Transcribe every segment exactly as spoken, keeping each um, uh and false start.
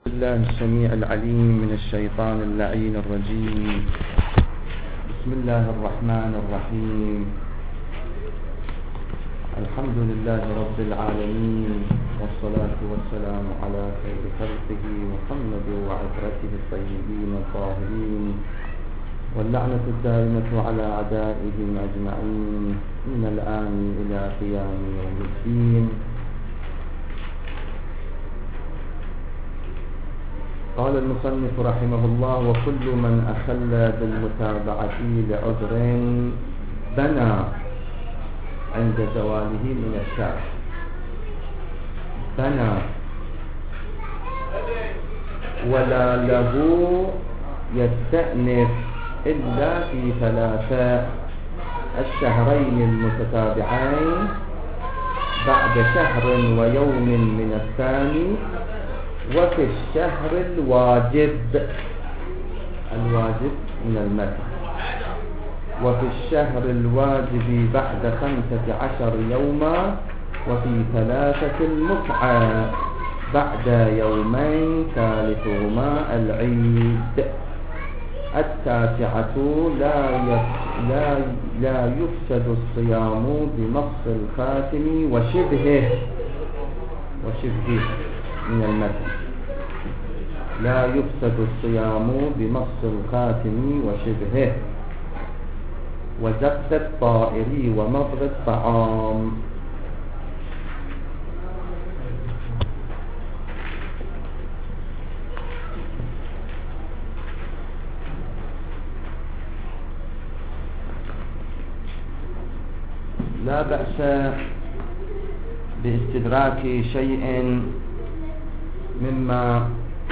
الله السميع العليم من الشيطان اللعين الرجيم. بسم الله الرحمن الرحيم. الحمد لله رب العالمين، والصلاة والسلام على خير خلقه محمد وعترته الطيبين الطاهرين، واللعنة الدائمة على أعدائهم أجمعين من الآن إلى قيام يوم الدين. قال المصنف رحمه الله: وكل من أخل بالمتابعة لعذر بنى عند زواله من الشرع. بنى ولا له يستأنف إلا في ثلاثة: الشهرين المتتابعين بعد شهر ويوم من الثاني، وفي الشهر الواجب الواجب من المتن وفي الشهر الواجب بعد خمسة عشر يوما، وفي ثلاثة المتعة بعد يومين ثالثهما العيد. التاسعة لا لا لا يفسد الصيام بمص الخاتم وشبهه وشبهه من المتن. لا يفسد الصيام بمص الخاتم وشبهه، وزفت الطائر ومضغ الطعام. لا بأس باستدراك شيء مما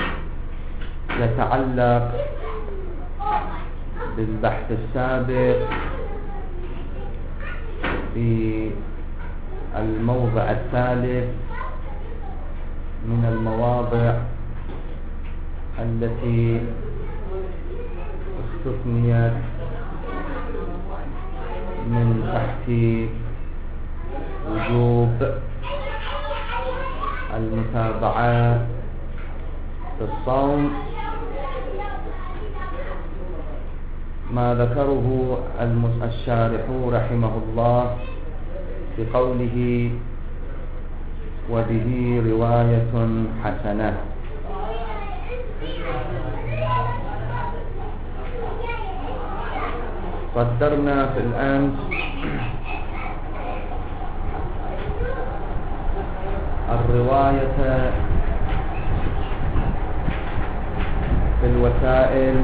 يتعلق بالبحث السابق في الموضع الثالث من المواضع التي استثنيت من تحت وجوب المتابعة في الصوم، ما ذكره الشارح رحمه الله بقوله: وبه رواية حسنة. صدرنا في الأمس الرواية في الوسائل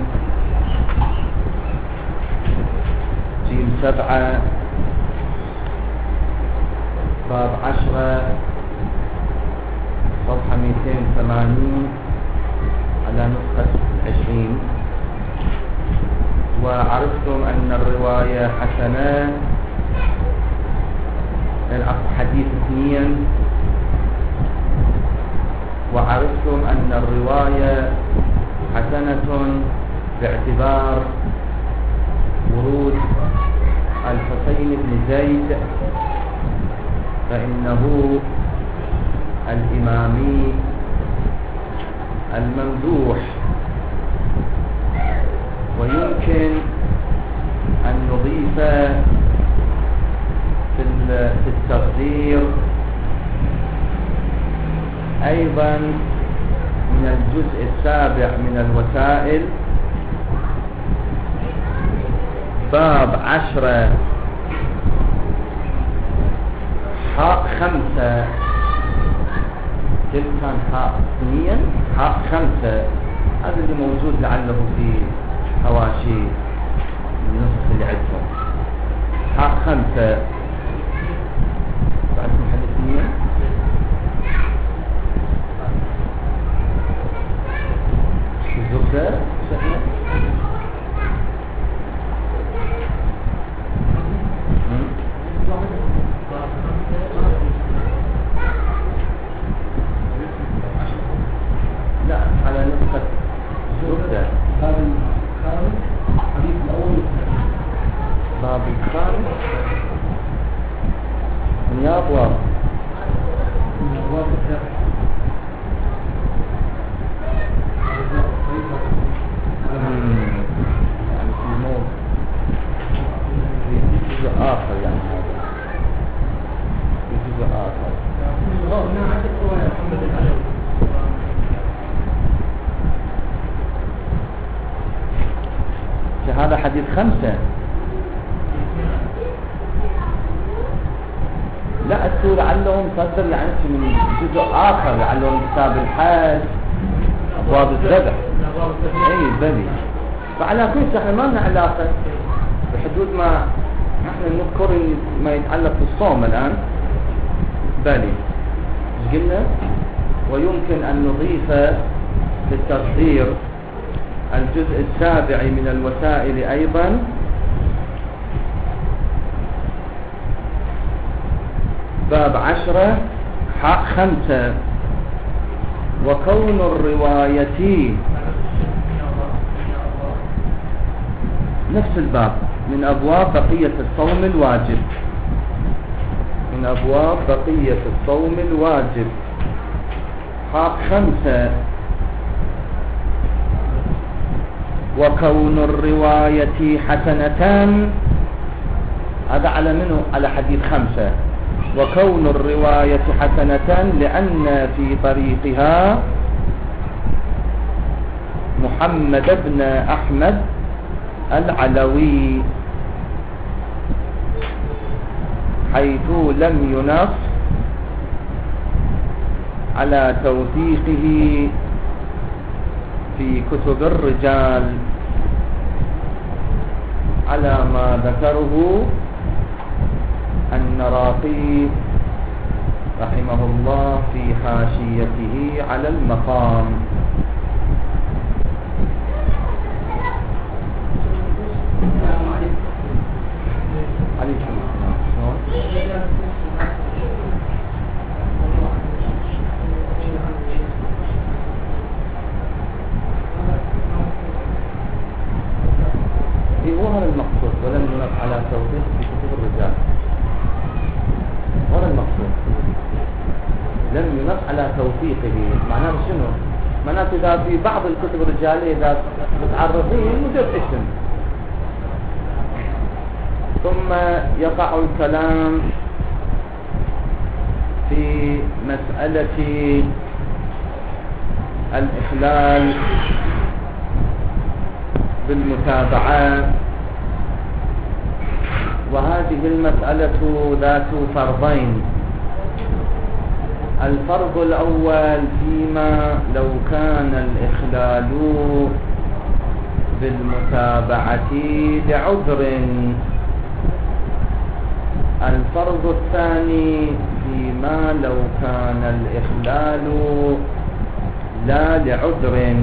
جيل سبعة باب عشرة صفحة مئتين وثمانين على نسخة عشرين. وعرفتم أن الرواية حسنة، حديث اثنين. وعرفتم أن الرواية حسنة باعتبار ورود الحسين بن زيد، فإنه الإمامي الممدوح، ويمكن أن نضيف في التصدير أيضا من الجزء السابع من الوسائل باب عشرة حاء خمسة، تلك كان حاء اثنين حاء خمسة، هذا اللي موجود لعله في حواشي النسخ اللي عندهم. حاء خمسة بعد محل اثنين الزبدة سهلة. لا، على نسخة زبدة. باب الخامس الحديث الأول. باب الخامس من أبواب من أبواب الشرع. حديث خمسة. لا أتوا لعلهم صدر لعنك من جزء آخر، لعلهم كتاب الحج، أبواب الذبح، أي بلي. فعلى كل شيء احنا ما لنا علاقة بحدود ما نحن نذكر ما يتعلق بالصوم الآن. بلي قلنا ويمكن أن نضيف للتصدير الجزء السابع من الوسائل أيضا، باب عشرة حق خمسة. وكون الرواية نفس الباب من أبواب بقية الصوم الواجب، من أبواب بقية الصوم الواجب حق خمسة. وكون الرواية حسنتان، هذا على منه على حديث خمسة. وكون الرواية حسنة لأن في طريقها محمد بن أحمد العلوي، حيث لم ينص على توثيقه في كتب الرجال على ما ذكره النراقي رحمه الله في حاشيته على المقام. عليكم السلام. هو هذا المقصود، ولم ينص على توثيق في كتب الرجال. هذا المقصود، لم ينص على توثيقه. معناه شنو؟ معناه إذا في بعض الكتب الرجالية إذا متعرضين مجرد اسم، ثم يقع الكلام في مسألة الإخلال بالمتابعة، وهذه المسألة ذات فرضين. الفرض الأول فيما لو كان الإخلال بالمتابعة لعذر، الفرض الثاني فيما لو كان الإخلال لا لعذر.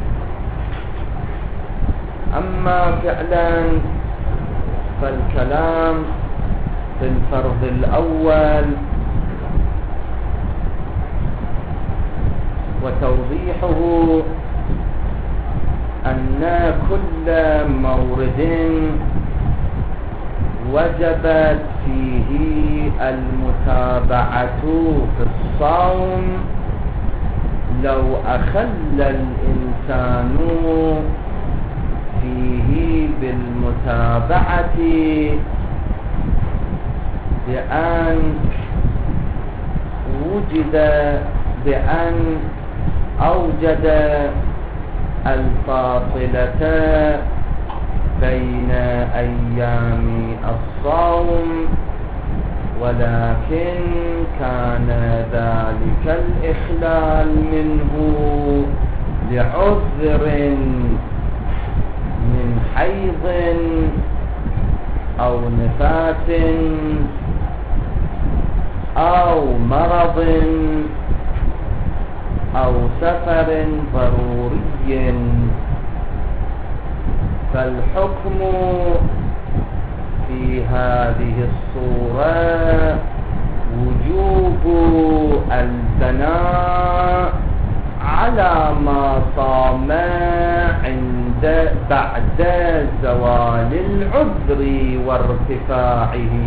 أما فعلا فالكلام في الفرض الأول وتوضيحه أن كل مورد وجبت فيه المتابعة في الصوم لو أخل الإنسان فيه بالمتابعة بأن وجد بأن أوجد الفاصلة بين أيام الصوم، ولكن كان ذلك الإخلال منه لعذر من حيض أو نفاس أو مرض أو سفر ضروري، فالحكم في هذه الصورة وجوب البناء على ما صام عند بعد زوال العذر وارتفاعه.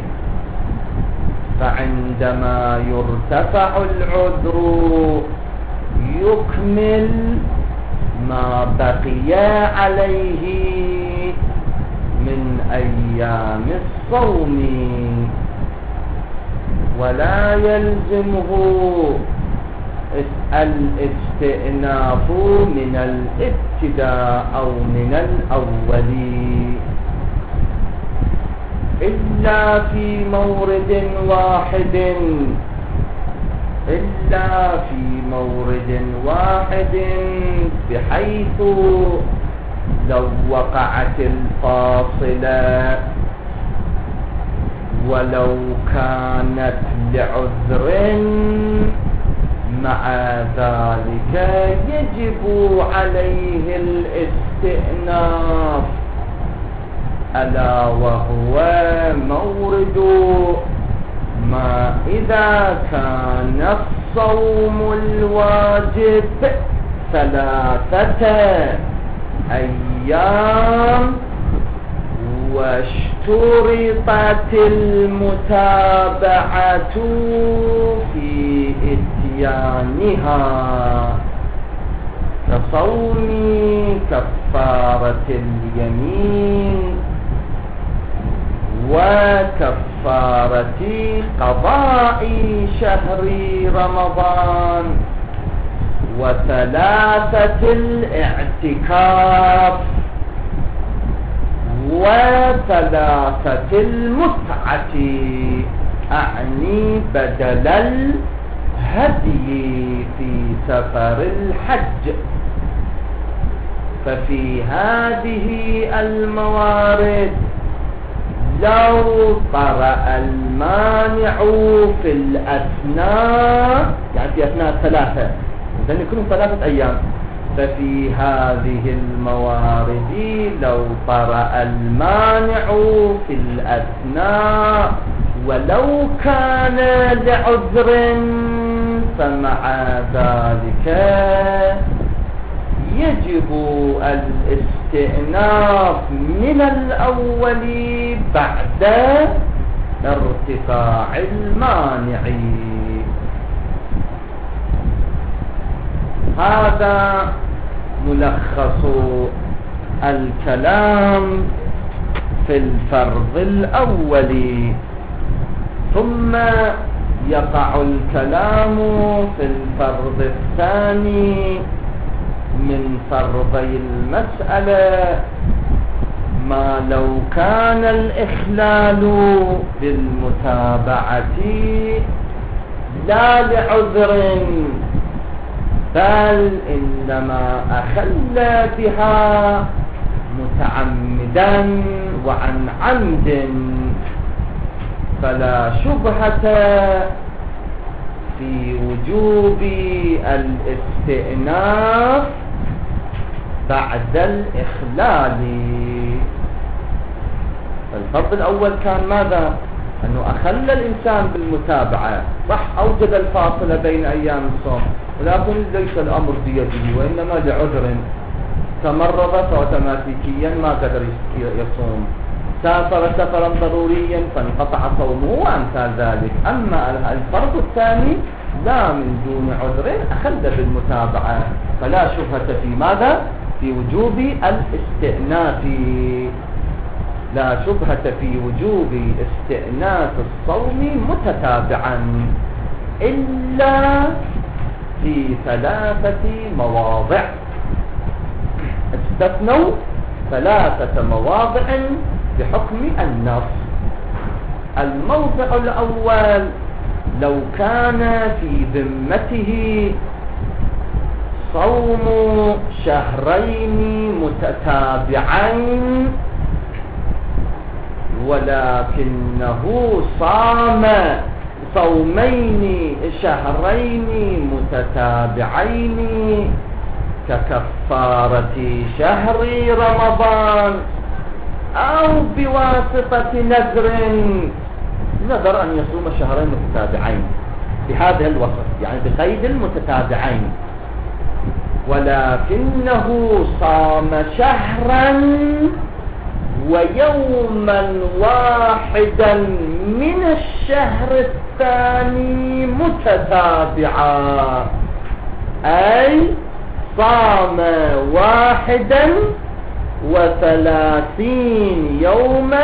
فعندما يرتفع العذر يكمل ما بقي عليه من أيام الصوم، ولا يلزمه الاستئناف من الابتداء أو من الأول، إلا في مورد واحد إلا في مورد واحد بحيث لو وقعت الفاصلة ولو كانت لعذر مع ذلك يجب عليه الاستئناف، ألا وهو مورد ما إذا كان الصوم الواجب ثلاثة أيام واشترطت المتابعة في إتيانها كصوم كفارة اليمين وكفارة قضاء شهر رمضان وثلاثة الاعتكاف وثلاثة المتعة، أعني بدل الهدي في سفر الحج. ففي هذه الموارد لو طرأ المانع في الأثناء، يعني في أثناء ثلاثة، إذن يكون ثلاثة أيام. ففي هذه الموارد لو طرأ المانع في الأثناء ولو كان لعذر فمع ذلك يجب الاستئناف من الأول بعد ارتفاع المانع. هذا ملخص الكلام في الفرض الأول، ثم يقع الكلام في الفرض الثاني من فرضي المسألة، ما لو كان الإخلال بالمتابعة لا لعذر بل إنما أخل بها متعمدا وعن عمد، فلا شبهة في وجوب الاستئناف بعد الإخلال. الفرض الأول كان ماذا؟ أنه أخل الإنسان بالمتابعة، صح، أوجد الفاصلة بين أيام الصوم، ولكن ليس الأمر بيده وإنما لعذر، تمرض فأوتوماتيكيا ما قدر يصوم، سافر سفرا ضروريا فانقطع صومه وأمثال ذلك. أما الفرض الثاني لا، من دون عذر أخل بالمتابعة، فلا شبهة في ماذا؟ في وجوب الاستئناف، لا شبهة في وجوب استئناف الصوم متتابعا إلا في ثلاثة مواضع. استثنوا ثلاثة مواضع بحكم النص. الموضع الأول لو كان في ذمته صوم شهرين متتابعين ولكنه صام صومين شهرين متتابعين ككفارة شهر رمضان أو بواسطة نذر، نذر أن يصوم شهرين متتابعين بهذا الوصف، يعني بقيد المتتابعين، ولكنه صام شهرا ويوما واحدا من الشهر الثاني متتابعا، أي صام واحدا وثلاثين يوما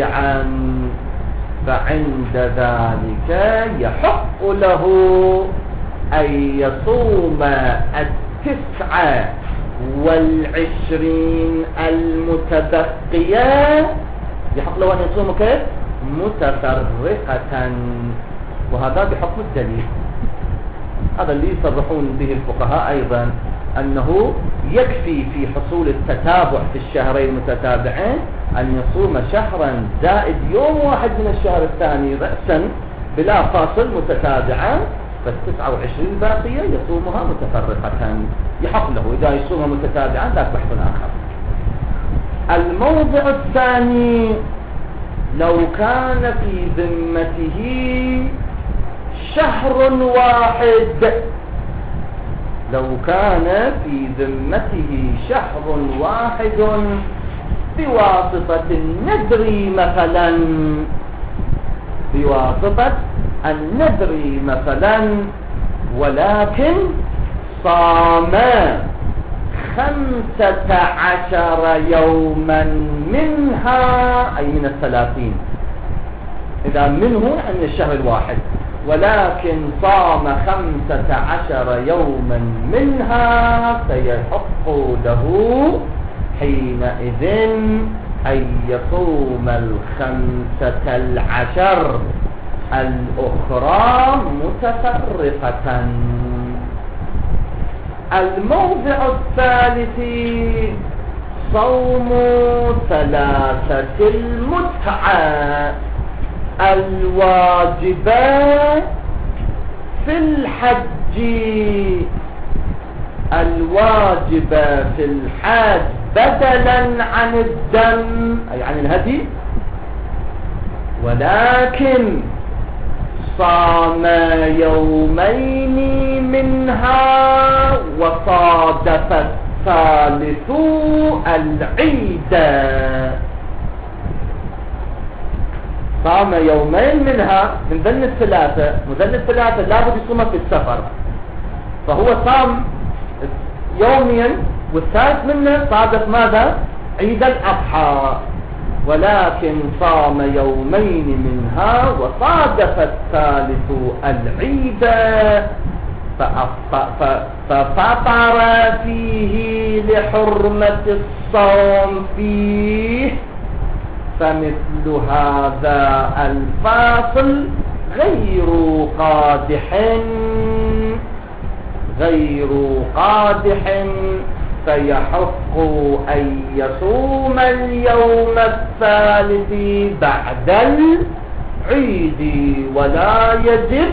متتابعا، فعند ذلك يحق له أن يصوم التسعة والعشرين المتبقية يحق له أن يصوم كيف؟ متفرقة، وهذا بحكم الدليل. هذا اللي يصرحون به الفقهاء أيضا، أنه يكفي في حصول التتابع في الشهرين المتتابعين أن يصوم شهرا زائد يوم واحد من الشهر الثاني رأسا بلا فاصل متتابعا، فالتسعة وعشرين الباقية يصومها متفرقة يحق له. إذا يصومها متتابعا ذاك بحث آخر. الموضع الثاني، لو كان في ذمته شهر واحد، لو كان في ذمته شهر واحد بواسطة النذر مثلا، بواسطة النذر مثلا، ولكن صام خمسة عشر يوما منها، أي من الثلاثين، إذا منه عن الشهر الواحد، ولكن صام خمسة عشر يوما منها، فيحق له حينئذ أن يصوم الخمسة العشر الأخرى متفرقة. الموضع الثالث صوم ثلاثة المتعة الواجبة في الحج، الواجبة في الحج بدلا عن الدم أي عن الهدي، ولكن صام يومين منها وصادف الثالث العيد، صام يومين منها من ذن الثلاثة، وذن الثلاثة لابد يصوم في السفر، فهو صام يوميا والثالث منه صادف ماذا؟ عيد الأضحى، ولكن صام يومين منها وصادف الثالث العيد ففطر فيه لحرمة الصوم فيه، فمثل هذا الفاصل غير قادح، غير قادح، فيحق أن يصوم اليوم الثالث بعد العيد، ولا يجب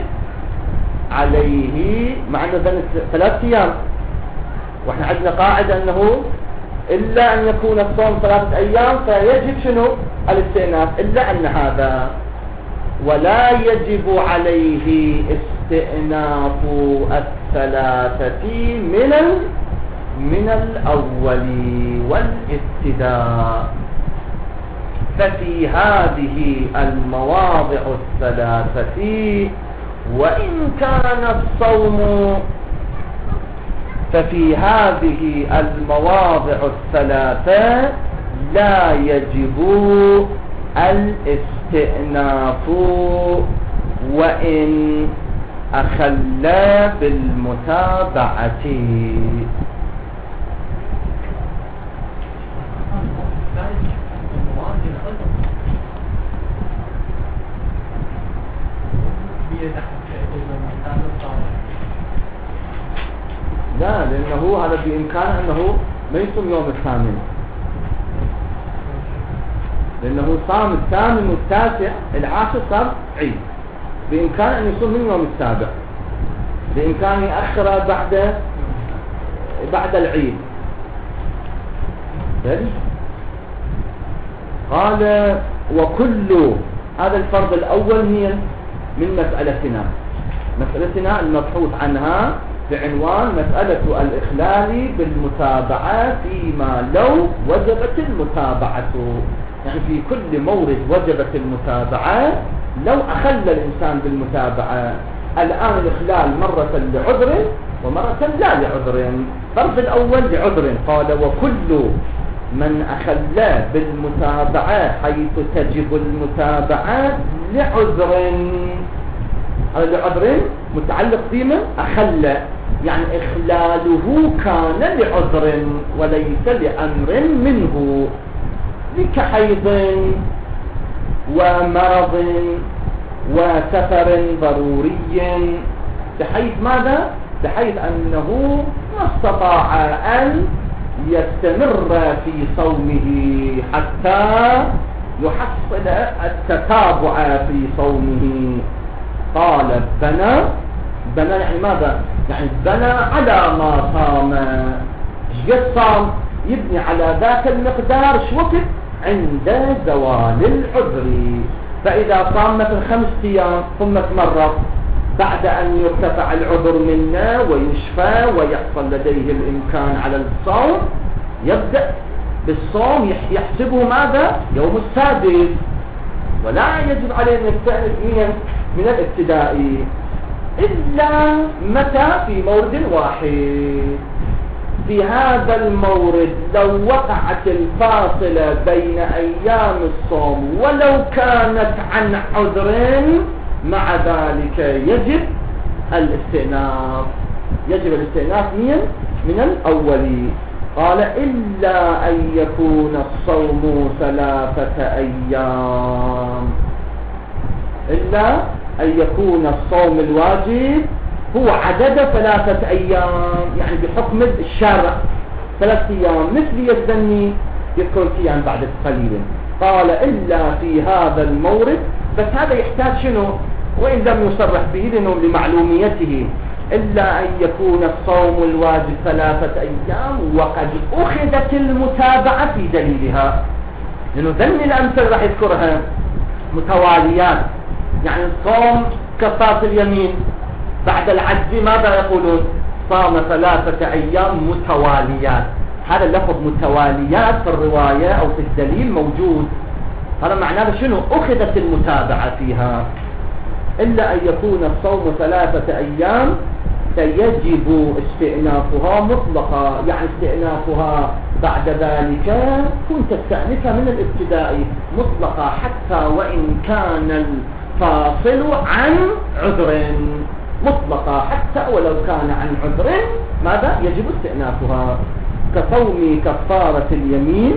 عليه معنى ثلاث أيام. واحنا عندنا قاعدة أنه إلا أن يكون الصوم ثلاثة أيام فيجب شنو؟ الاستئناف، إلا أن هذا ولا يجب عليه استئناف الثلاثة من من الأول والابتداء. ففي هذه المواضع الثلاثة وإن كان الصوم ففي هذه المواضع الثلاثة لا يجب الاستئناف وإن أخل بالمتابعة. لا، لأنه هذا بإمكانه أنه ما يصوم يوم الثامن، لأنه صام الثامن والتاسع، العاشر صار عيد، بإمكان أن يصوم من يوم السابع، بإمكانه يأخر بعد بعد العيد. قال وكل هذا الفرض الأول هي من مسألتنا، مسألتنا المبحوث عنها بعنوان مسألة الإخلال بالمتابعة فيما لو وجبت المتابعة، يعني في كل مورد وجبت المتابعة لو أخل الإنسان بالمتابعة. الآن الإخلال مرة لعذر ومرة لا لعذر، الفرض الأول لعذر، قال وكل من أخل بالمتابعة حيث تجب المتابعة لعذر، هذا لعذر متعلق بما أخل، يعني إخلاله كان لعذر وليس لأمر منه، كحيض ومرض وسفر ضروري، بحيث ماذا؟ بحيث أنه ما استطاع أن يستمر في صومه حتى يحصل التتابع في صومه. قال بنى، بنى يعني ماذا؟ يعني بنى على ما صام. ايش صام؟ يبني على ذاك المقدار شو وقت؟ عند زوال العذر. فإذا صام مثل خمس أيام ثم تمرض، بعد أن يرتفع العذر منا ويشفى ويحصل لديه الإمكان على الصوم، يبدأ بالصوم يحسبه ماذا؟ يوم السادس، ولا يجب عليه أن يستأنف من الابتداء إلا متى؟ في مورد واحد. في هذا المورد لو وقعت الفاصلة بين أيام الصوم ولو كانت عن عذر، مع ذلك يجب الاستئناف، يجب الاستئناف من من الأول. قال إلا أن يكون الصوم ثلاثة أيام، إلا أن يكون الصوم الواجب هو عدد ثلاثة أيام، يعني بحكم الشارع ثلاثة أيام، مثل يزني يذكر فيها بعد قليل. قال إلا في هذا المورد، بس هذا يحتاج شنو؟ وإن لم يصرح به لأنه لمعلوميته، إلا أن يكون الصوم الواجب ثلاثة أيام وقد أخذت المتابعة في دليلها، لأنه ذني الأمثل راح يذكرها متواليات، يعني الصوم كفارة اليمين بعد العجز ماذا يقولون؟ صام ثلاثة أيام متواليات. هذا اللفظ متواليات في الرواية أو في الدليل موجود، هذا معناه شنو؟ أخذت المتابعة فيها. إلا أن يكون الصوم ثلاثة أيام فيجب استئنافها مطلقا، يعني استئنافها بعد ذلك كنت تستأنفها من الابتداء مطلقا، حتى وإن كان الفاصل عن عذر، مطلقا حتى ولو كان عن عذر ماذا؟ يجب استئنافها. كصوم كفارة اليمين،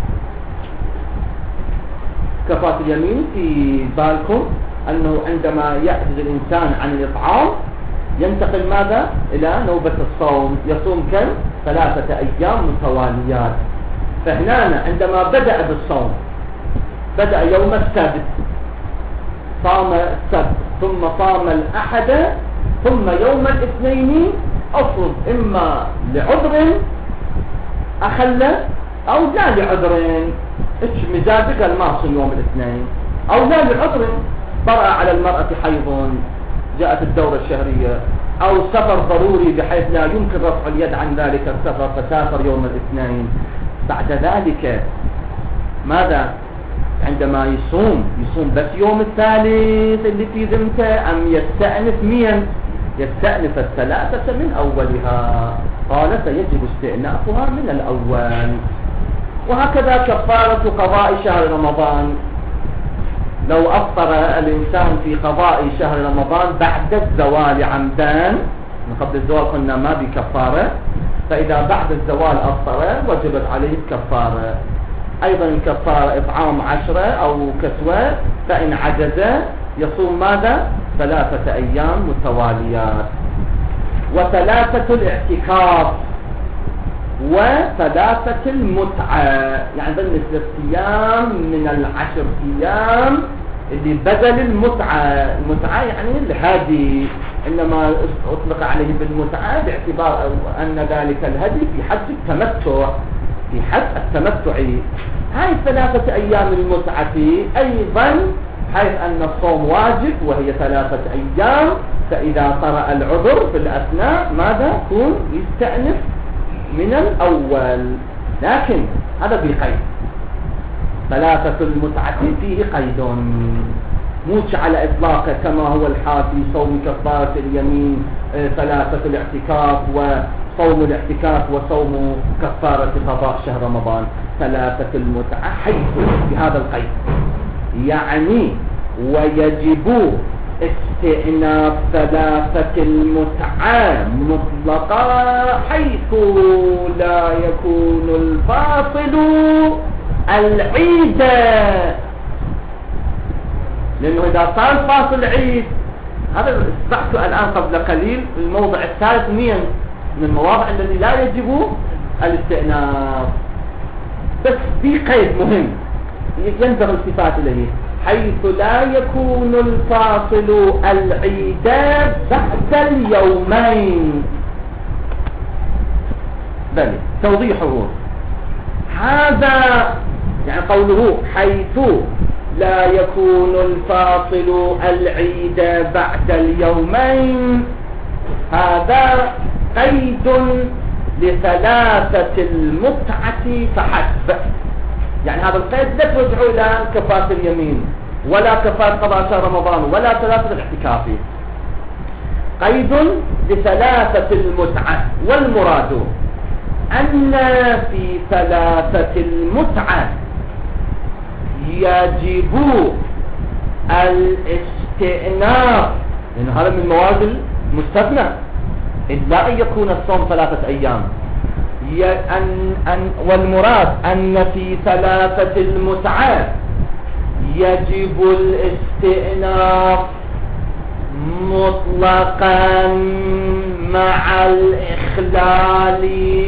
كفارة اليمين في بالكم أنه عندما يعجز الإنسان عن الإطعام ينتقل ماذا؟ إلى نوبة الصوم، يصوم كم؟ ثلاثة أيام متواليات. فهنا عندما بدأ بالصوم، بدأ يوم السبت، صام السبت ثم صام الأحد ثم يوم الاثنين، أفرض إما لعذر أخل أو لا لعذر، إيش مزاجك الماصم يوم الاثنين، أو لا لعذر طرأ على المرأة حيض، جاءت الدورة الشهرية، أو سفر ضروري بحيث لا يمكن رفع اليد عن ذلك السفر فسافر يوم الاثنين. بعد ذلك ماذا؟ عندما يصوم يصوم بس يوم الثالث اللي في ذمته، أم يستأنف مين؟ يستأنف الثلاثة من أولها. قال فيجب استئنافها من الأول. وهكذا كفارة قضاء شهر رمضان، لو أفطر الإنسان في قضاء شهر رمضان بعد الزوال عمدان، من قبل الزوال قلنا ما بكفارة، فإذا بعد الزوال أفطر وجبت عليه الكفارة. أيضا الكفارة إطعام عشرة أو كسوة، فإن عجز يصوم ماذا؟ ثلاثة أيام متواليات. وثلاثة الاعتكاف وثلاثة المتعة، يعني بالنسبة للصيام من العشر أيام اللي بدل المتعة. المتعة يعني الهدي، إنما أطلق عليه بالمتعة باعتبار أن ذلك الهدي في حد التمتع، في حد التمتع. هاي ثلاثة أيام المتعة أيضا حيث أن الصوم واجب وهي ثلاثة أيام، فإذا طرأ العذر في الأثناء ماذا يكون؟ يستأنف من الأول. لكن هذا بقيد، ثلاثة المتعة فيه قيد، موش على إطلاقه كما هو الحال في صوم كفارة اليمين، ثلاثة الاعتكاف وصوم الاعتكاف وصوم كفارة قضاء شهر رمضان. ثلاثة المتعة حيث بهذا القيد، يعني ويجب استئناف ثلاثة المتعة مطلقة حيث لا يكون الفاصل العيد، لأنه إذا صار الفاصل عيد، هذا استطعت الآن قبل قليل الموضع الثالث مين من المواضع التي لا يجب الاستئناف، بس في قيد مهم ينبغي الالتفات إليه، حيث لا يكون الفاصل العيد بعد اليومين. بل توضيحه هذا يعني قوله حيث لا يكون الفاصل العيد بعد اليومين، هذا قيد لثلاثة المتعة فحسب. يعني هذا القيد لا ترجع إلى كفارة اليمين ولا كفارة قضاء شهر رمضان ولا ثلاثة الاعتكاف، قيد لثلاثة المتعة. والمراد أن في ثلاثة المتعة يجب الاستئناف، لأن هذا من المواد المستثنى إلا أن يكون الصوم ثلاثة أيام. أن أن والمراد أن في ثلاثة المتعة يجب الاستئناف مطلقا مع الإخلال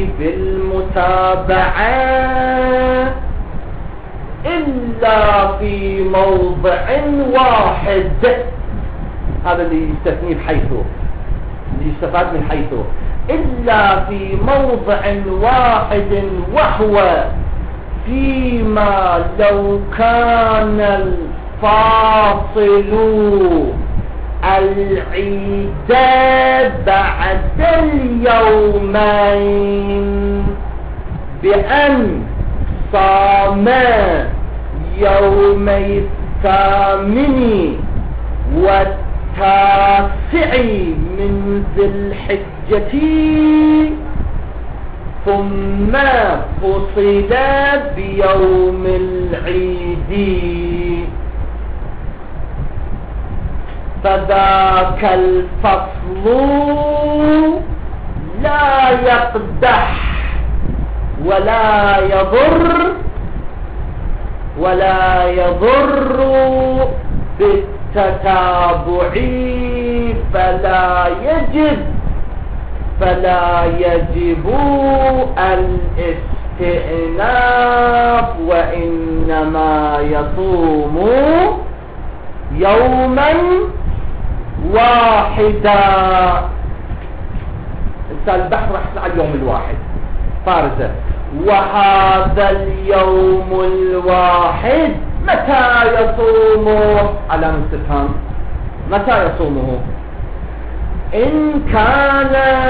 بالمتابعة إلا في موضع واحد. هذا اللي يستثني بحيث، اللي يستفاد من حيث، إلا في موضع واحد، وهو فيما لو كان الفاصل العيد بعد اليومين بأن صام يومي الثامن والتاسع من ذي الحجة ثم فصل بيوم العيد، فذاك الفصل لا يقدح ولا يضر ولا يضر بالتتابع، فلا يجب فلا يجب الاستئناف، وإنما يصوم يوما واحدا. البحر راح على اليوم الواحد فارزة، وهذا اليوم الواحد متى يصومه؟ على استفهام، متى يصومه؟ إن كان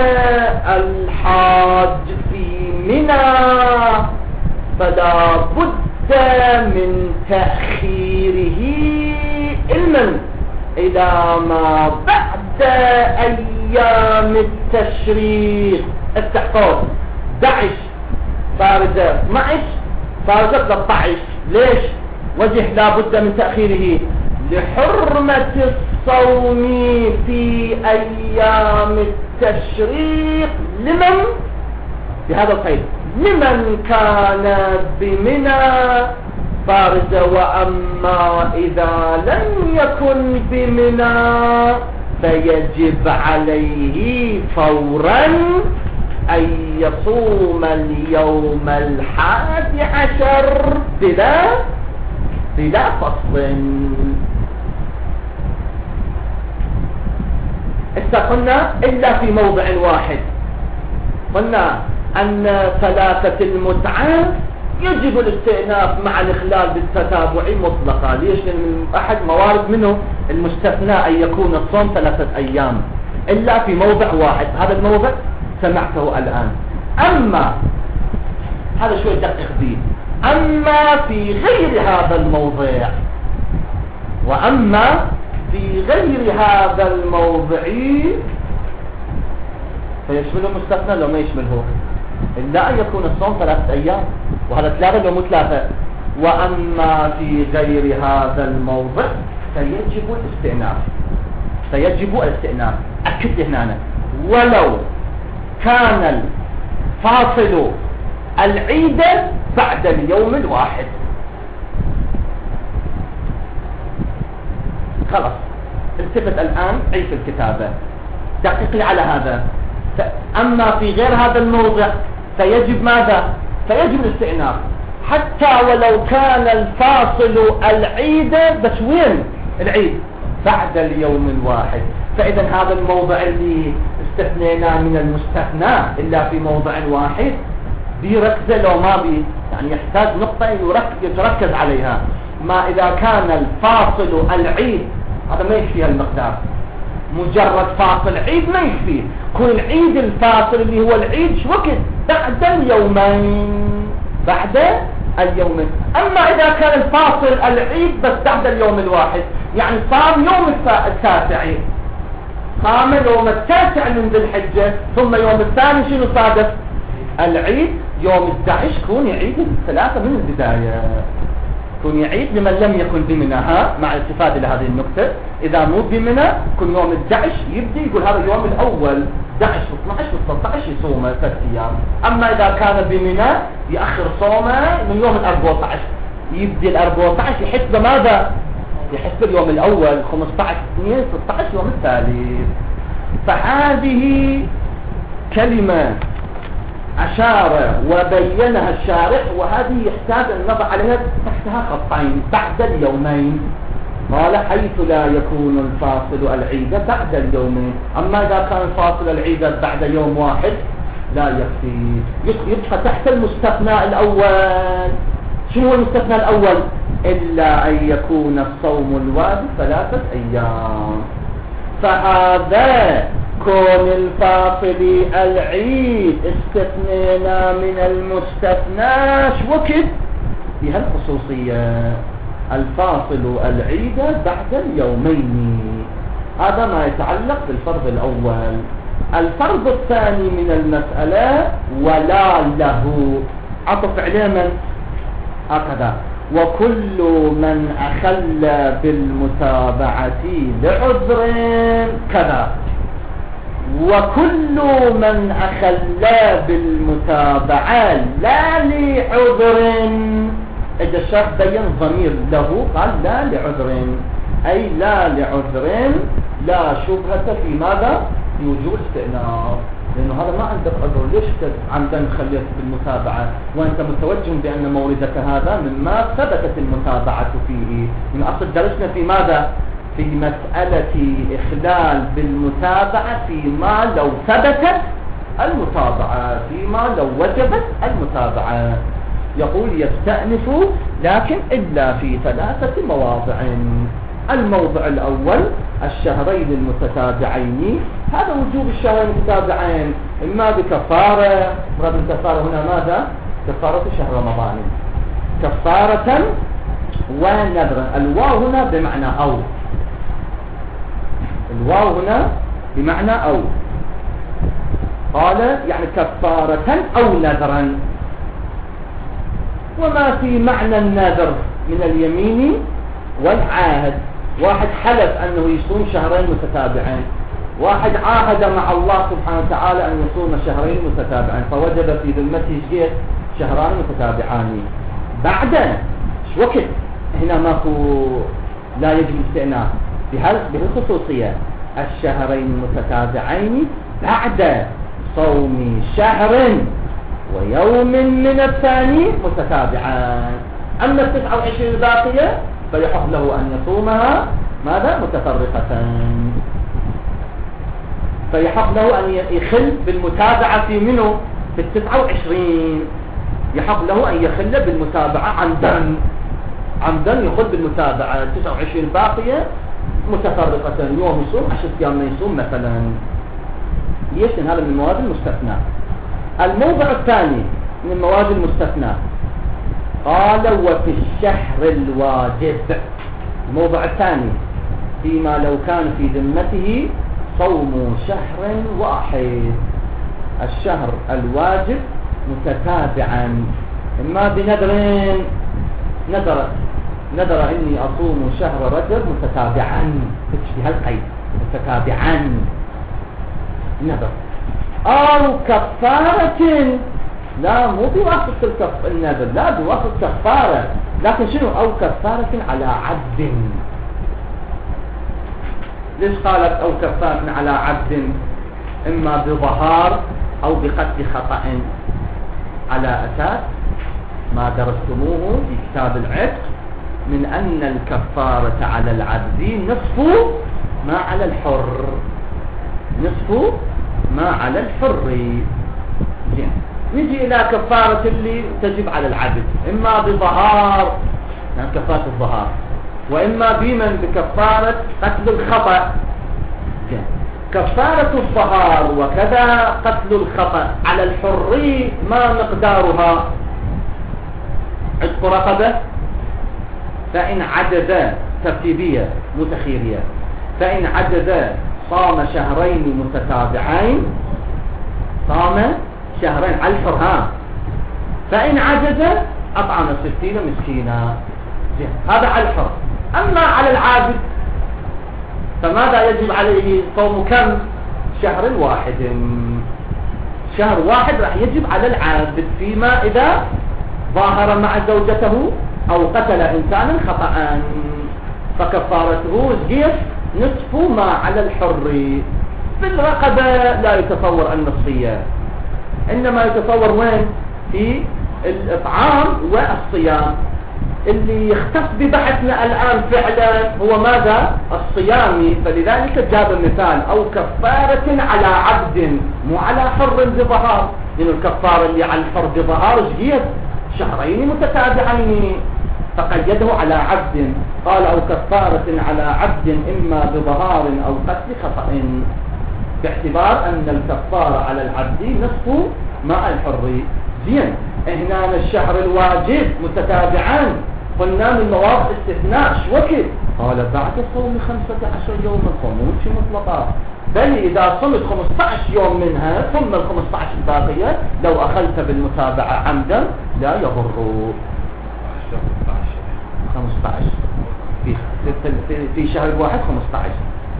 الحاج في منى فلا بد من تأخيره علما إلى ما بعد أيام التشريق. التحفظ دعش فارزة اثنعش فارزة ثلاثة عشر. ليش؟ وجه لا بد من تأخيره لحرمة الصوم في أيام التشريق لمن بهذا القيد؟ لمن كان بمنى فارزة. وأما إذا لم يكن بمنى فيجب عليه فورا أن يصوم اليوم الحادي عشر بلا بلا فصل. قلنا إلا في موضع واحد، قلنا أن ثلاثة المتعة يجب الاستئناف مع الإخلال بالتتابع مطلقا. ليش؟ لأن أحد موارد منه المستثنى أن يكون الصوم ثلاثة أيام، إلا في موضع واحد. هذا الموضع سمعته الآن. أما هذا شوي دقق فيه، أما في غير هذا الموضع، وأما في غير هذا الموضع فيشمله مستثنى لو ما يشمله، إلا أن يكون الصوم ثلاثة أيام، وهذا ثلاثة لو مو ثلاثة. وأما في غير هذا الموضع فيجب الاستئناف. فيجب الاستئناف. أكد هنا ولو كان الفاصل العيد بعد اليوم الواحد. خلاص التفت الآن عيد الكتابة، دقق لي على هذا. أما في غير هذا الموضع فيجب ماذا؟ فيجب الاستئناف حتى ولو كان الفاصل العيد، بس وين العيد؟ بعد اليوم الواحد. فإذا هذا الموضع اللي استثنينا من المستثنى إلا في موضع واحد بيركز لو ما بي، يعني يحتاج نقطة يتركز عليها. ما إذا كان الفاصل العيد هذا ما يكفي المقدار، مجرد فاصل عيد ما يكفي. كل العيد الفاصل اللي هو العيد شو وقت؟ بعد اليومين، بعد اليومين. أما إذا كان الفاصل العيد بس بعد اليوم الواحد، يعني صام يوم التاسع، قام يوم التاسع من ذي الحجة، ثم يوم الثاني شنو صادف؟ العيد يوم اثني عشر، كون يعيد الثلاثة من البداية، كون يعيد لمن لم يكن بمنى. ها مع الاستفادة لهذه النقطة، إذا مو بمنى كون يوم اثني عشر يبدي يقول هذا اليوم الأول اثني عشر واثني عشر وثلاثة عشر يصومه ثلاث أيام. أما إذا كان بمنى يأخر صومه من يوم الأربعة عشر، يبدي الأربعة عشر يحسب ماذا؟ يحسب اليوم الأول خمسة عشر اثنين ستة عشر يوم الثالث. فهذه كلمة أشار وبينها الشارح، وهذه يحتاج أن نضع عليها تحتها خطين. بعد اليومين قال حيث لا يكون الفاصل العيد بعد اليومين. أما إذا كان الفاصل العيد بعد يوم واحد لا يكفي، يبقى تحت المستثنى الأول. شنو هو المستثنى الأول؟ إلا أن يكون الصوم الواجب ثلاثة أيام. فهذا كون الفاصل العيد استثنينا من المستثنى شو وقت؟ بها الخصوصية، الفاصل العيد بعد اليومين. هذا ما يتعلق بالفرض الأول. الفرض الثاني من المسألة ولا له، عطف عليه من؟ هكذا وكل من أخل بالمتابعة لعذر كذا، وكل من أخل بالمتابعة لا لعذر. إذا الشرح بين ضمير له قال لا لعذر، أي لا لعذر لا شبهة في ماذا؟ في وجوب استئناف. لأنه هذا ما عندك عذر، ليش عمدا خليت بالمتابعة وأنت متوجه بأن موردك هذا مما ثبتت المتابعة فيه؟ من أصل درسنا في ماذا؟ في مسألة إخلال بالمتابعة فيما لو ثبتت المتابعة، فيما لو وجبت المتابعة. يقول يستأنف لكن إلا في ثلاثة مواضع. الموضع الأول الشهرين المتتابعين، هذا وجوب الشهرين المتتابعين إما بكفارة، مراد الكفارة هنا ماذا؟ كفارة شهر رمضان، كفارة ونذرا. الواو هنا بمعنى أو، الواو هنا بمعنى أو، قال يعني كفارة أو نذرا. وما في معنى النذر من اليمين والعاهد. واحد حلف أنه يصوم شهرين متتابعين، واحد عاهد مع الله سبحانه وتعالى أن يصوم شهرين متتابعين، فوجب في ذمته شيء شهران متتابعان. بعد شو وقت؟ هنا ماكو لا يجب الاستئناف بهالخصوصية. الشهرين المتتابعين بعد صوم شهر ويوم من الثاني متتابعان. أما التسعة وعشرين الباقية فيحق له أن يصومها ماذا؟ متفرقة. فيحق له أن يخل بالمتابعة في منه في التسعة وعشرين، يحق له أن يخل بالمتابعة عمدا، عمدا يخل بالمتابعة. التسعة وعشرين الباقية متفرقة، يوم يصوم عشر أيام ما يصوم مثلا. ليش؟ هذا من المواد المستثنى. الموضع الثاني من المواد المستثنى قال وفي الشهر الواجب. الموضع الثاني فيما لو كان في ذمته صوم شهر واحد، الشهر الواجب متتابعا، إما بنذر، نذر نذر إني أصوم شهر رجب متتابعا، بهالقيد متتابعا نذر، أو كفارة، لا مو بواسطة الكف النذر، لا بواسطة كفارة، لكن شنو؟ أو كفارة على عبد. ليش قالت أو كفارة على عبد؟ إما بظهار أو بقتل خطأ، على أساس ما درستموه في كتاب العتق من أن الكفارة على العبد نصف ما على الحر، نصف ما على الحر. زين، نجي إلى كفارة اللي تجب على العبد، إما بظهار، يعني كفارة الظهار، وإما بمن بكفارة قتل الخطأ. زين، كفارة الظهار وكذا قتل الخطأ على الحر ما مقدارها؟ عتق رقبة، فإن عجز، ترتيبية متخيرية، فإن عجز صام شهرين متتابعين، صام شهرين على الحر، ها، فإن عجز أطعم ستين مسكينا. هذا على الحر. أما على العابد فماذا يجب عليه؟ صوم كم؟ شهر واحد، شهر واحد راح يجب على العابد، فيما إذا ظاهر مع زوجته أو قتل إنسانا خطأ، فكفارته زجير نصف ما على الحر. في الرقبة لا يتصور النصفية، إنما يتصور وين؟ في الإطعام والصيام. اللي يختص ببحثنا الآن فعلا هو ماذا؟ الصيام. فلذلك جاب المثال أو كفارة على عبد، مو على حر بظهار، لأن الكفارة اللي على الحر بظهار جيد شهرين متتابعين، فقيده على عبد، قال أو كفارة على عبد إما بظهار أو قتل خطأ، باعتبار أن الكفارة على العبد نصف مع الحر. زين، هنا الشهر الواجب متتابعان، قلنا من مواقع استثناء شو وقت؟ قال بعد صوم خمسة عشر يوما، صومون في مطلقة، بل إذا صمت خمسة عشر يوم منها ثم ال خمسة عشر الباقية لو أخلت بالمتابعة عمدا لا يضر. خمسة عشر في, في, في شهر واحد خمسة عشر.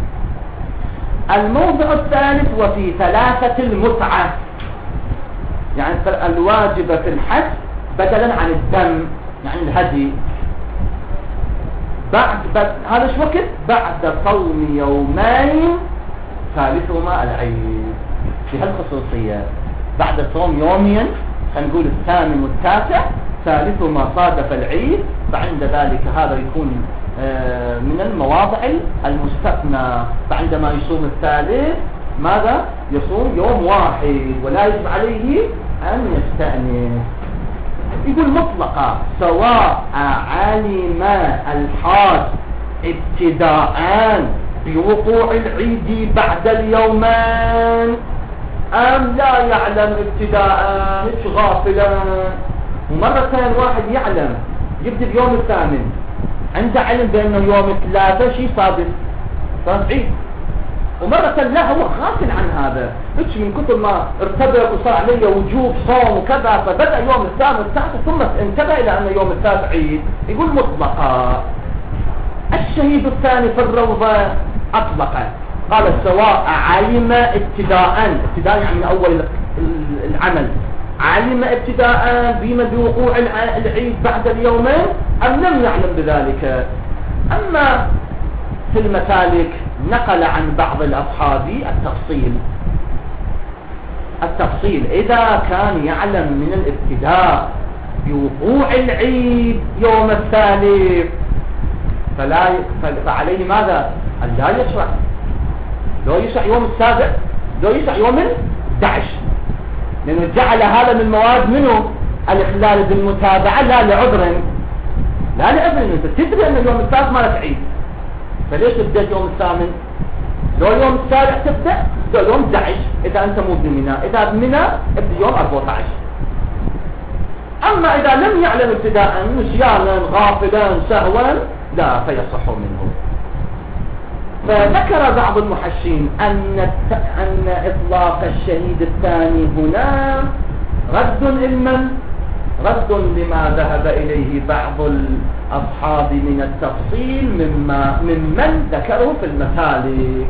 الموضع الثالث وفي ثلاثة المتعة، يعني الواجبة في الحج بدلا عن الدم، يعني الهدي، بعد هذا شو وقت؟ بعد صوم يومين ثالثهما العيد. في هالخصوصية بعد صوم يومين، خلينا نقول الثامن والتاسع، ثالثهما صادف العيد، فعند ذلك هذا يكون من المواضع المستثنى. فعندما يصوم الثالث ماذا؟ يصوم يوم واحد ولا يجب عليه أن يستأنس. يقول مطلقة سواء علم الحاج ابتداء بوقوع العيد بعد اليومين أم لا يعلم ابتداء، غافلا. ومرة كان واحد يعلم يبدأ اليوم الثامن، عنده علم بأنه يوم الثلاثة شيء صادف صادف عيد، ومرة لا هو غافل عن هذا، مش من كثر ما ارتبك وصار عليه وجوب صوم وكذا، فبدأ يوم الثامن والتاسع ثم انتبه إلى أن يوم الثالث عيد. يقول مطلقا. الشهيد الثاني في الروضة أطلق، قال سواء علم ابتداء، ابتداء يعني من أول العمل، علم ابتداء بما بوقوع العيد بعد اليومين أم لم يعلم بذلك. أما في المسالك نقل عن بعض الأصحاب التفصيل، التفصيل إذا كان يعلم من الابتداء بوقوع العيد يوم الثالث فلا فعليه ماذا؟ أن لا يشرع، لو يشرع يوم السابع، لو يشرع يوم الدعش، لأنه جعل هذا من مواد منه الإخلال بالمتابعة لا لعذر، لا لعذر، أنت تدري أن يوم الثالث ما لك عيد، فليش تبدأ يوم الثامن؟ لو يوم السابع تبدأ، لو يوم دعش إذا أنت مو بمنى، إذا بمنى ابدأ يوم أربعة عشر. أما إذا لم يعلم ابتداء نسيانا غافلا سهوا لا فيصح منه. فذكر بعض المحشين أن أن إطلاق الشهيد الثاني هنا رد لمن؟ رد لما ذهب إليه بعض الأصحاب من التفصيل مما ممن ذكره في المسالك.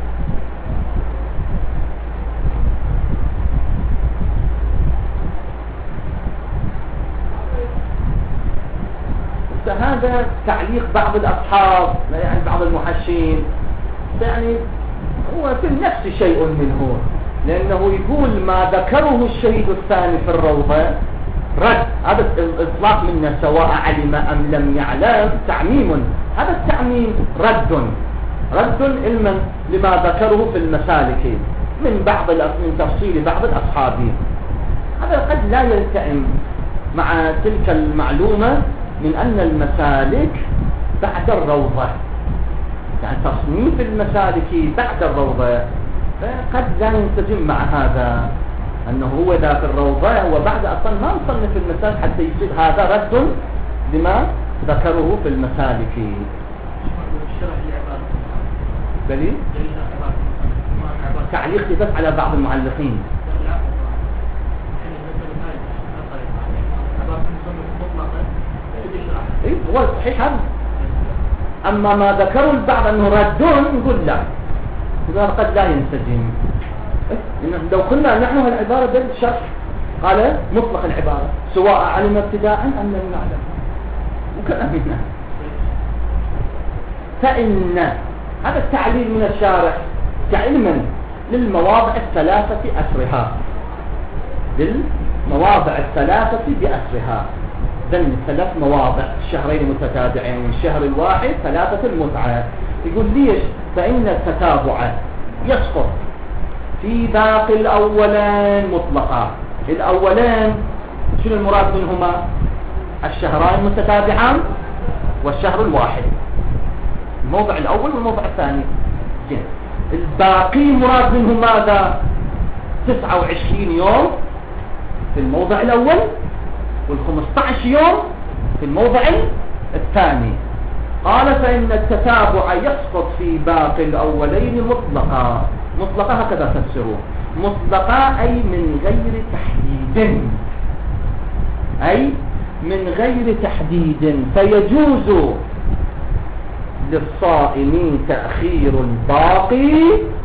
فهذا تعليق بعض الأصحاب، يعني بعض المحشين، يعني هو في النفس شيء منه، لأنه يقول ما ذكره الشهيد الثاني في الروضة رد، هذا الإطلاق منه سواء علم أم لم يعلم تعميم، هذا التعميم رد رد علما لما ذكره في المسالك من بعض من تفصيل بعض الأصحاب. هذا قد لا يلتئم مع تلك المعلومة من أن المسالك بعد الروضة، يعني تصنيف المسالك بعد الروضة، فقد لا ينسجم مع هذا أنه هو ذا في الروضة وبعد أصلا ما نصنف المسالك حتى يصير هذا رد لما ذكره في المسالك. بلي تعليق بس على بعض المعلقين. إيه هو صحيح هذا، أما ما ذكروا البعض أنه ردون نقول لا، إذا قد لا ينسجم. إيه؟ لو قلنا نحن هالعبارة بالشرح قال مطلق العبارة سواء علم ابتداء أم لم يعلم وكلامنا، فإن هذا التعليل من الشارح كعلما للمواضع الثلاثة أسرها، للمواضع الثلاثة بأسرها، ذن ثلاث مواضع الشهرين متتابعين، الشهر الواحد ثلاثة المتعة. يقول ليش؟ فإن التتابع يسقط في باقي الأولين مطلقا. الأولين شنو المراد منهما؟ الشهرين متتابعان والشهر الواحد، الموضع الأول والموضع الثاني. الباقي مراد منه ماذا؟ تسعة وعشرين يوم في الموضع الأول والخمسة عشر يوم في الموضع الثاني. قال فإن التتابع يسقط في باقي الأولين مطلقا. مطلقا هكذا تفسروه، مطلقا أي من غير تحديد، أي من غير تحديد، فيجوز للصائمين تأخير الباقي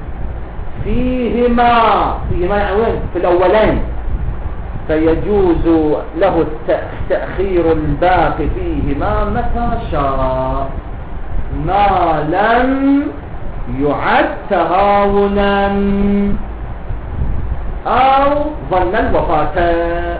فيهما فيهما يعني وين؟ في الأولين، فيجوز له تأخير الباقي فيهما متى شاء ما لم يعد تهاونا أو ظن الوفاة.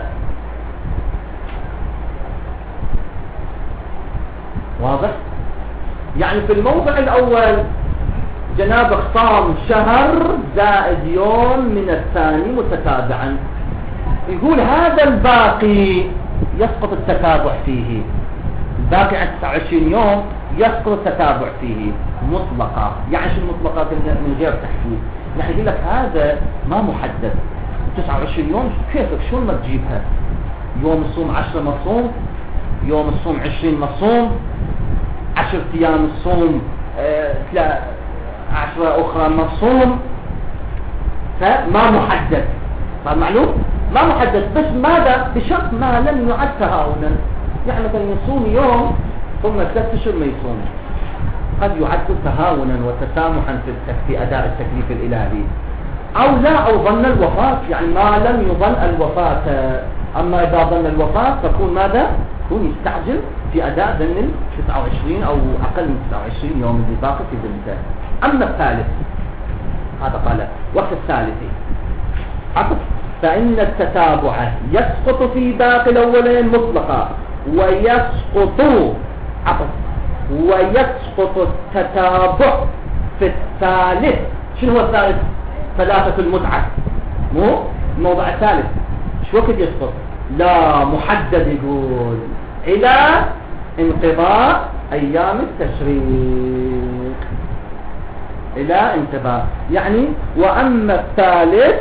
واضح؟ يعني في الموضع الأول جنابك صام شهر زائد يوم من الثاني متتابعا، يقول هذا الباقي يسقط التتابع فيه، الباقي عن تسعة وعشرين يوم يسقط التتابع فيه مطلقا. يعني شو المطلقات من غير تحديد؟ يعني يقول لك هذا ما محدد، تسعة وعشرين يوم كيفك شلون ما تجيبها؟ يوم الصوم عشرة مصوم، يوم الصوم عشرين مصوم، عشر ايام الصوم لا عشرة اخرى مصوم، فما محدد. فمعلوم ما محدد، بس ماذا؟ بشرط ما لم يعد تهاونا. يعني مثلا يصوم يوم ثم ثلاث اشهر ما يصوم، قد يعد تهاونا وتسامحا في اداء التكليف الالهي. او لا، او ظن الوفاة، يعني ما لم يظن الوفاة. اما اذا ظن الوفاة فكون ماذا؟ يكون يستعجل في اداء ذن ال تسعة وعشرين او اقل من تسعة وعشرين يوم اللي باقي في ذنته. اما الثالث هذا قال وقت الثالث عطف، فإن التتابع يسقط في باقي الأولين مطلقا، ويسقط عطف ويسقط التتابع في الثالث. شنو هو الثالث؟ ثلاثة المتعة، مو الموضع الثالث. شو وقت يسقط؟ لا محدد، يقول إلى انقضاء أيام التشريق، إلى انقضاء. يعني وأما الثالث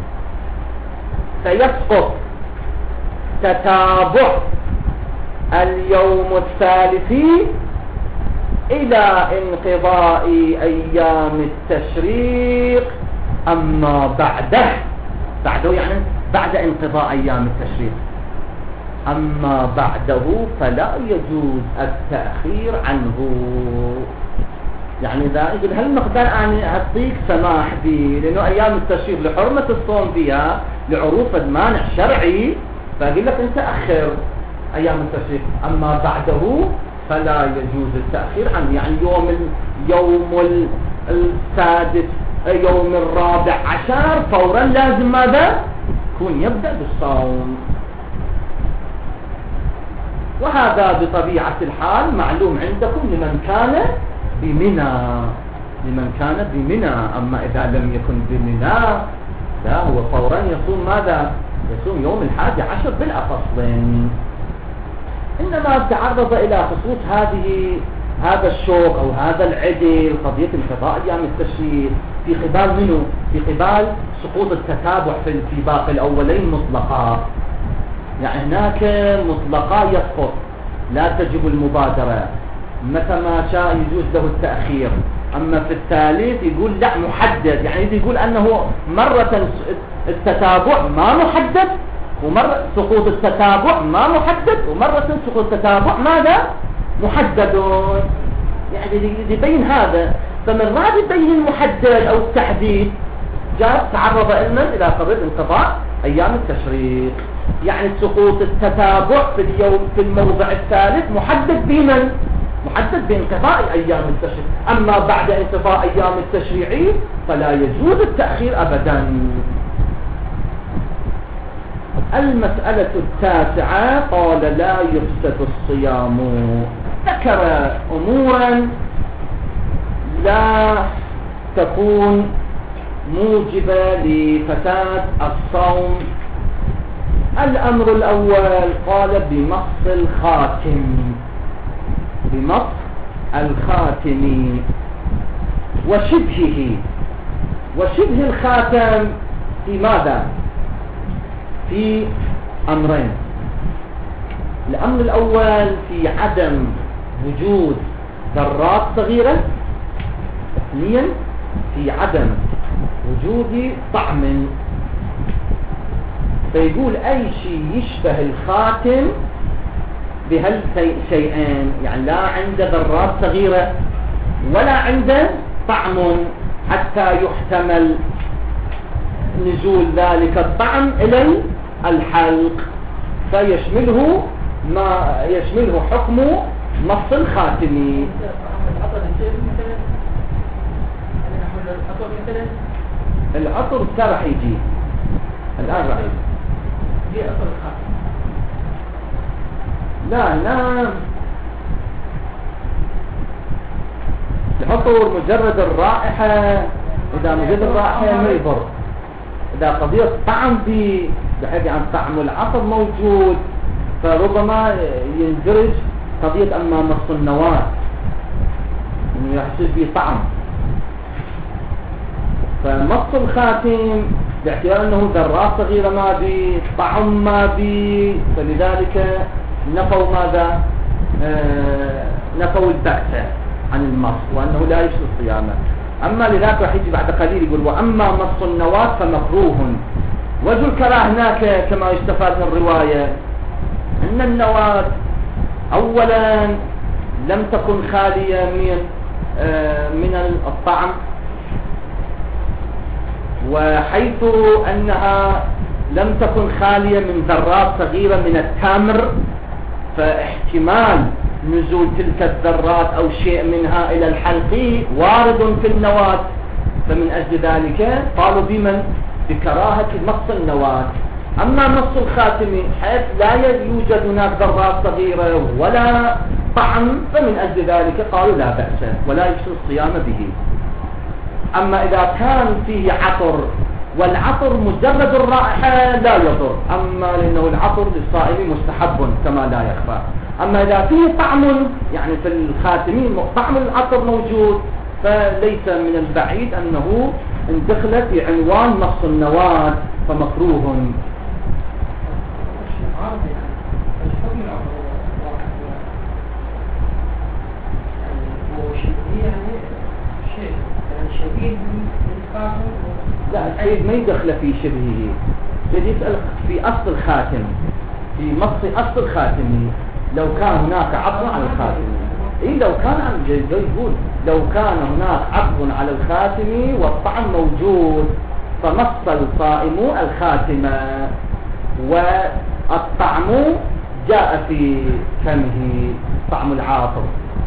فيسقط تتابع اليوم الثالث إلى انقضاء أيام التشريق. أما بعده، بعده يعني بعد انقضاء أيام التشريق، أما بعده فلا يجوز التأخير عنه. يعني إذا يقول هالمقدار أنا أعطيك سماح به لأنه أيام التشريق لحرمة الصوم فيها لعروف المانع شرعي، فأقول لك أنت أخر أيام التشريق، أما بعده فلا يجوز التأخير عنه. يعني يوم يوم السادس يوم الرابع عشر فورا لازم ماذا؟ يكون يبدأ بالصوم. وهذا بطبيعة الحال معلوم عندكم لمن كان بمنى، لمن كان بمنى. أما إذا لم يكن بمنى لا، هو فورا يصوم ماذا؟ يصوم يوم الحادي عشر بالأفصل. إنما تعرض إلى خصوص هذه هذا الشوق أو هذا العدل قضية انقضاء أيام التشريق في قبال منه؟ في قبال سقوط التتابع في في باقي الأولين مطلقا. يعني هناك مطلقا يسقط، لا تجب المبادرة، متى ما شاء يجوز له التأخير. أما في الثالث يقول لا محدد، يعني يقول أنه مرة التتابع ما محدد، ومرة سقوط التتابع ما محدد، ومرة سقوط التتابع ماذا؟ محدد. يعني يبين هذا. فمن بعد يبين المحدد أو التحديد جاء تعرض علما إلى قضية انقضاء أيام التشريق. يعني سقوط التتابع في اليوم في الموضع الثالث محدد بمن؟ محدد بانقضاء أيام التشريع. أما بعد انقضاء أيام التشريع فلا يجوز التأخير أبدا. المسألة التاسعة قال لا يفسد الصيام. ذكر أمورا لا تكون موجبة لفساد الصوم. الأمر الأول قال بمص الخاتم، بمص الخاتم وشبهه. وشبه الخاتم في ماذا؟ في أمرين. الأمر الأول في عدم وجود ذرات صغيرة. اثنين في عدم وجود طعم. فيقول أي شيء يشبه الخاتم بهالشيئين، يعني لا عنده ذرات صغيرة ولا عنده طعم حتى يحتمل نزول ذلك الطعم إلى الحلق، فيشمله ما يشمله حكم مص الخاتم. العطر راح يجي الآن، راح يجي لا لا العطر مجرد الرائحة. إذا مجرد الرائحة ما يضر. إذا قضية طعم دي بحيث عن طعم العطر موجود فربما يندرج قضية أما مص النواة إنه يحصل فيه طعم. فمص الخاتم باعتبار أنه ذرات صغيرة ما بي، طعم ما بي، فلذلك نفوا ماذا؟ آه نفوا البأس عن المص وأنه لا يفسد الصيام. أما لذلك راح يجي بعد قليل يقول وأما مص النواة فمكروه. وجه الكراهة هناك كما يستفاد من الرواية أن النواة أولا لم تكن خالية من آه من الطعم، وحيث أنها لم تكن خالية من ذرات صغيرة من التمر فاحتمال نزول تلك الذرات أو شيء منها إلى الحلق وارد في النواة. فمن أجل ذلك قالوا بمن؟ بكراهة مص النواة. أما مص الخاتم حيث لا يوجد هناك ذرات صغيرة ولا طعم فمن أجل ذلك قالوا لا بأس ولا يفسد الصيام به. أما إذا كان فيه عطر والعطر مجرد الرائحة لا يضر، أما لأنه العطر للصائم مستحب كما لا يخفى. أما إذا فيه طعم يعني في الخاتمين طعم العطر موجود فليس من البعيد أنه اندخل في عنوان مص النواة فمكروه. لا الشيء ما يدخل في شبهه. يسأل في أصل الخاتم، في مص أصل الخاتمي لو كان هناك عطف على الخاتمي. إيه لو كان يقول لو كان هناك عطف على الخاتمي والطعم موجود فمص الصائم الخاتمة والطعم جاء في فمه طعم العاطر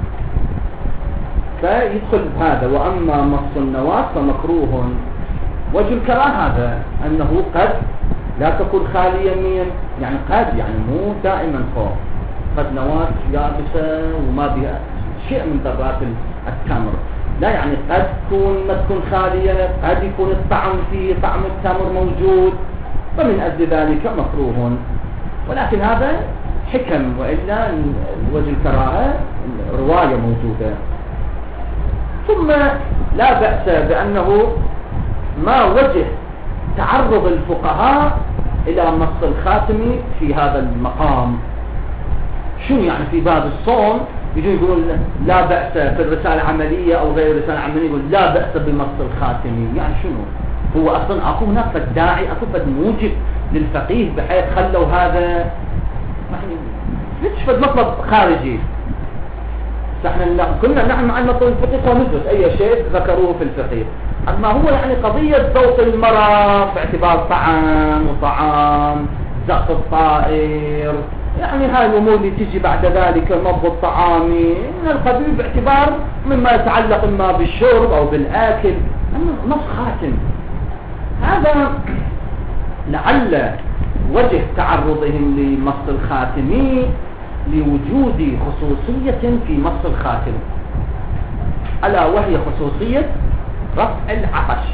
فيدخل هذا. وأما مص النواة فمكروه. وجه الكراهة هذا أنه قد لا تكون خالية من يعني قد يعني مو دائما فوق، قد نواة يابسة وما بها شيء من ذرات التمر، لا يعني قد تكون ما تكون خالية، قد يكون الطعم فيه طعم التمر موجود، فمن أجل ذلك مكروه. ولكن هذا حكم، وإلا وجه الكراهة رواية موجودة. ثم لا بأس بأنه ما وجه تعرض الفقهاء إلى مص الخاتم في هذا المقام. شو يعني في باب الصوم يجون يقول لا بأس في الرسالة العملية أو غير الرسالة العملية يقول لا بأس بمص الخاتم؟ يعني شنو؟ هو أصلا أكو هناك فالداعي أكو فد موجب للفقيه بحيث خلوا هذا يعني ليش فد مطلب خارجي. احنا كنا نحن مع المطلب الفقهي وندرس أي شيء ذكروه في الفقه. أما هو يعني قضية ذوق المرأة باعتبار طعام وطعام زق الطائر، يعني هاي الأمور اللي تجي بعد ذلك نبض الطعام من القبيل باعتبار مما يتعلق إما بالشرب أو بالآكل. أما نص خاتم هذا لعل وجه تعرضهم لمص الخاتم لوجود خصوصية في مص الخاتم، ألا وهي خصوصية رفع العطش،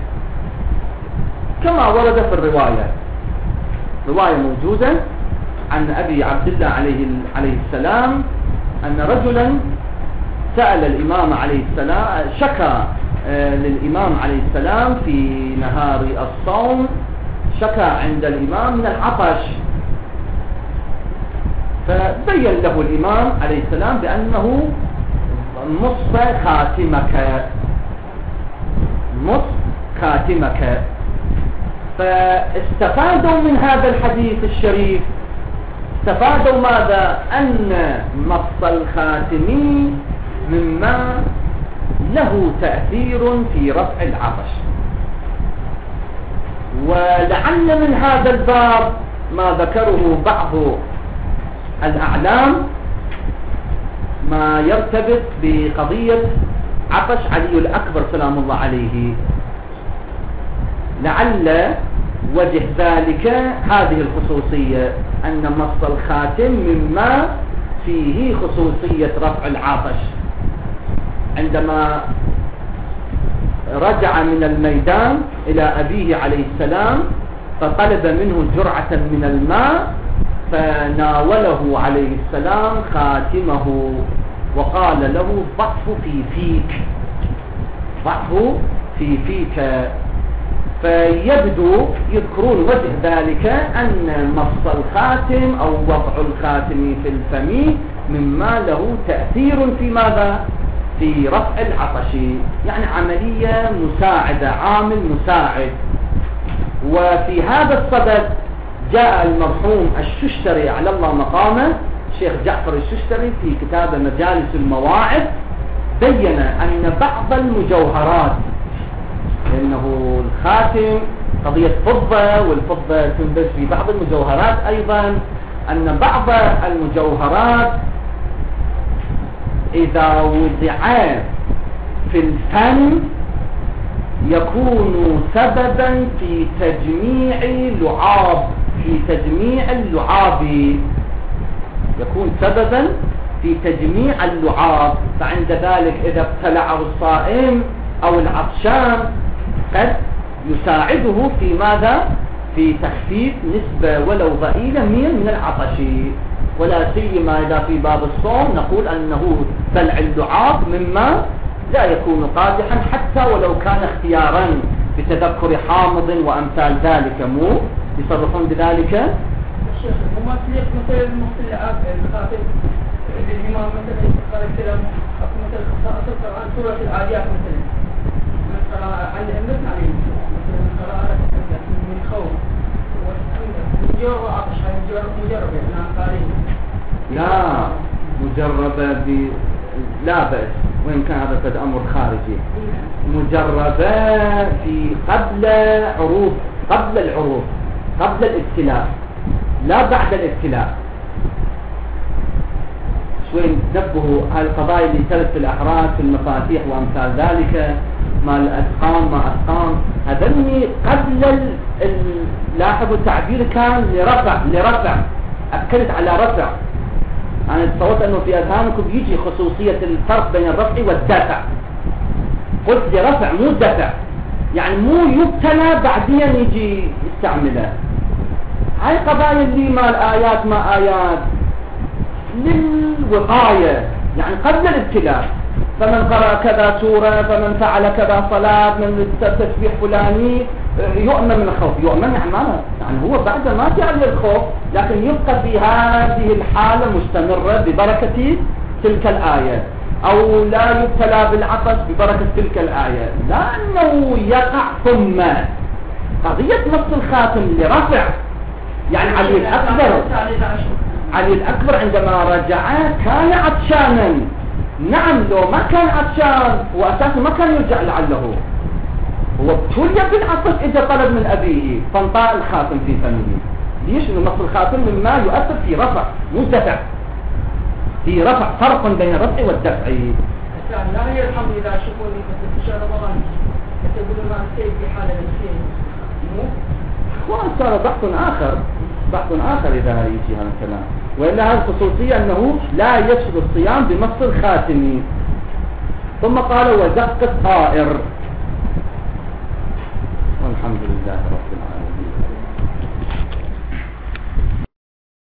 كما ورد في الرواية. رواية موجودة عن أبي عبد الله عليه عليه السلام أن رجلا سأل الإمام عليه السلام، شكى للإمام عليه السلام في نهار الصوم، شكى عند الإمام من العطش، فبين له الإمام عليه السلام بأنه مص خاتمك، مص خاتمك. فاستفادوا من هذا الحديث الشريف، استفادوا ماذا؟ أن مص الخاتم مما له تأثير في رفع العطش. ولعل من هذا الباب ما ذكره بعض الأعلام ما يرتبط بقضية عطش علي الأكبر سلام الله عليه. لعل وجه ذلك هذه الخصوصية، أن مص الخاتم مما فيه خصوصية رفع العطش. عندما رجع من الميدان إلى أبيه عليه السلام فطلب منه جرعة من الماء، فناوله عليه السلام خاتمه وقال له ضعه في فيك، ضعه في فيك. فيبدو يذكرون وجه ذلك أن مص الخاتم أو وضع الخاتم في الفم مما له تأثير في ماذا؟ في رفع العطش، يعني عملية مساعدة، عامل مساعد. وفي هذا الصدد جاء المرحوم الششتري على الله مقامه، الشيخ جعفر الششتري في كتاب مجالس المواعظ بين أن بعض المجوهرات، لأنه الخاتم قضية فضة والفضة تنبث في بعض المجوهرات أيضا، أن بعض المجوهرات إذا وضع في الفم يكون سببا في تجميع لعاب، في تجميع اللعاب، يكون سببا في تجميع اللعاب. فعند ذلك إذا ابتلعه الصائم أو العطشان قد يساعده في ماذا؟ في تخفيف نسبة ولو ضئيلة من العطش. ولا سيما إذا في باب الصوم نقول أنه بلع اللعاب مما لا يكون قادحا حتى ولو كان اختيارا بتذكر حامض وأمثال ذلك، مو يصرفون بذلك. الشيخ وما تليق مثل المختلعات الخاتم الإمام مثلا قال الكلام مثل خصائص القرآن سورة العاديات مثلا عند أمتنا عليه مثلا قراءة من خوف والحمد مجرد عطش مجرد مجرد يعني قارين. لا مجربة ب لا بأس وإن كان هذا قد أمر خارجي. مجربة في قبل عروض قبل العروض قبل الابتلاء لا بعد الابتلاء. شوي نتنبهوا هاي القضايا اللي تلت في الأحراز في المفاتيح وأمثال ذلك ما الأسقام ما أسقام هذني قبل ال... ال... لاحظوا التعبير كان لرفع لرفع أكدت على رفع. أنا تصورت أنه في أذهانكم يجي خصوصية الفرق بين الرفع والدفع. قلت لرفع مو دفع يعني مو يبتلى بعدين يجي يستعمله. هاي قضايا اللي ما الآيات ما آيات للوقاية يعني قبل الابتلاء. فمن قرأ كذا سورة فمن فعل كذا صلاة من التسبيح فلاني يؤمن من الخوف. يؤمن يعني ماذا؟ يعني هو بعد ما جاء للخوف لكن يبقى في هذه الحالة مستمرة ببركة تلك الآية أو لا يبتلى بالعطش ببركة تلك الآية. لأنه يقع ثم قضية نص الخاتم لرفع يعني علي الأكبر علي الأكبر عندما رجع كان عطشانا. نعم لو ما كان عطشان وأساسا ما كان يرجع لعله هو ابتلي بالعطش إذا طلب من أبيه فانطاء الخاتم في فمه. ليش؟ إنه نص الخاتم مما يؤثر في رفع مو دفع. في رفع فرق بين الرفع والدفع. لا هي الحمد لله شكوني في شهر رمضان يقولون ما نسيت في حالة نفسية مو اخوان صار بحث آخر بحث آخر إذا يجي هذا الكلام. وإلا هذه الخصوصية أنه لا يفسد الصيام بمص الخاتم. ثم قال وزق الطائر والحمد لله رب العالمين.